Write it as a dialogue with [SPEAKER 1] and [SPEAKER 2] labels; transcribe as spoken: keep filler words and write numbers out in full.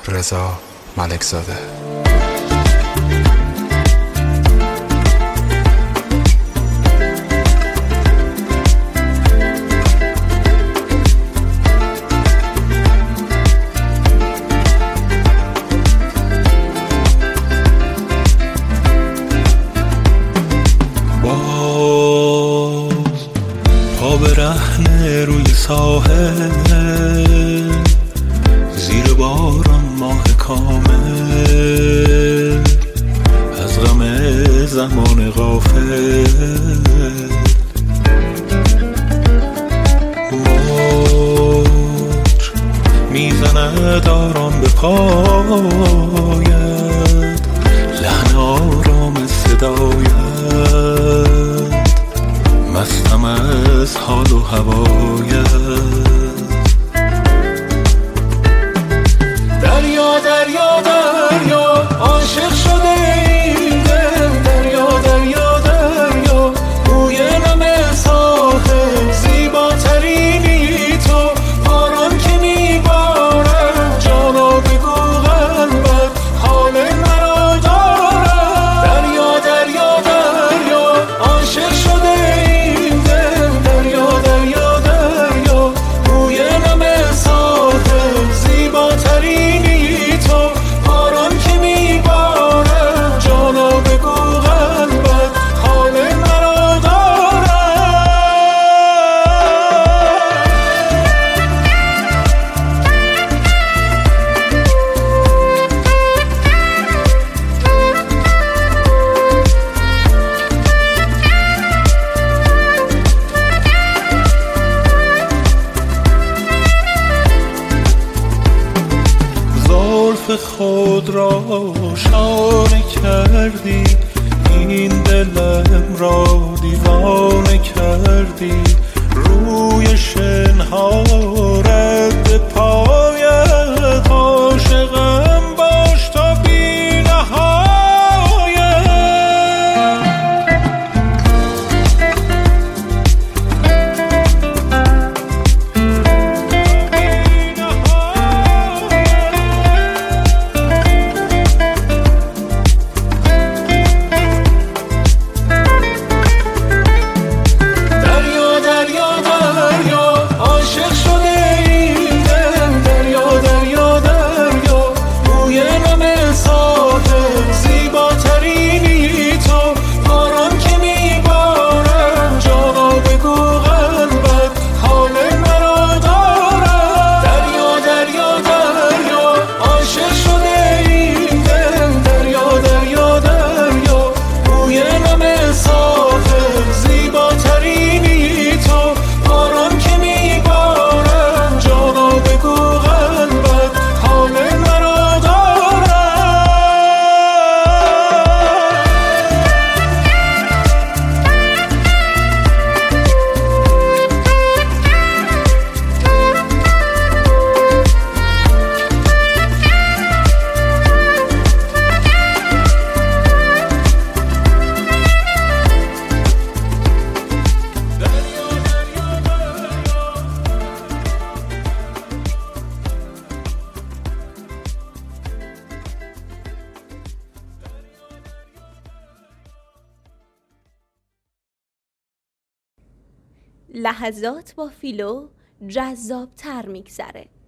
[SPEAKER 1] رضا ملکزاده.
[SPEAKER 2] برهنه روی ساحل، زیر باران ماه کامل، از غم زمان غافل موج میزند آرام به پایت، لحن آرام صدایت، مستم از حال و هوایت. دریا دریا دریا عاشق شده این دل، دریا دریا دریا روی نم ساحل، زیباترینی تو، باران که میبارد جانا بگو قلبت حال مرا دارد. دریا دریا دریا عاشق شده خود را شانه کردی، این دلم را دیوانه کردی، روی شنها رد پایت، عاشقم باش تا بی نهایت.
[SPEAKER 3] لحظات با فیلو جذاب‌تر میگذره.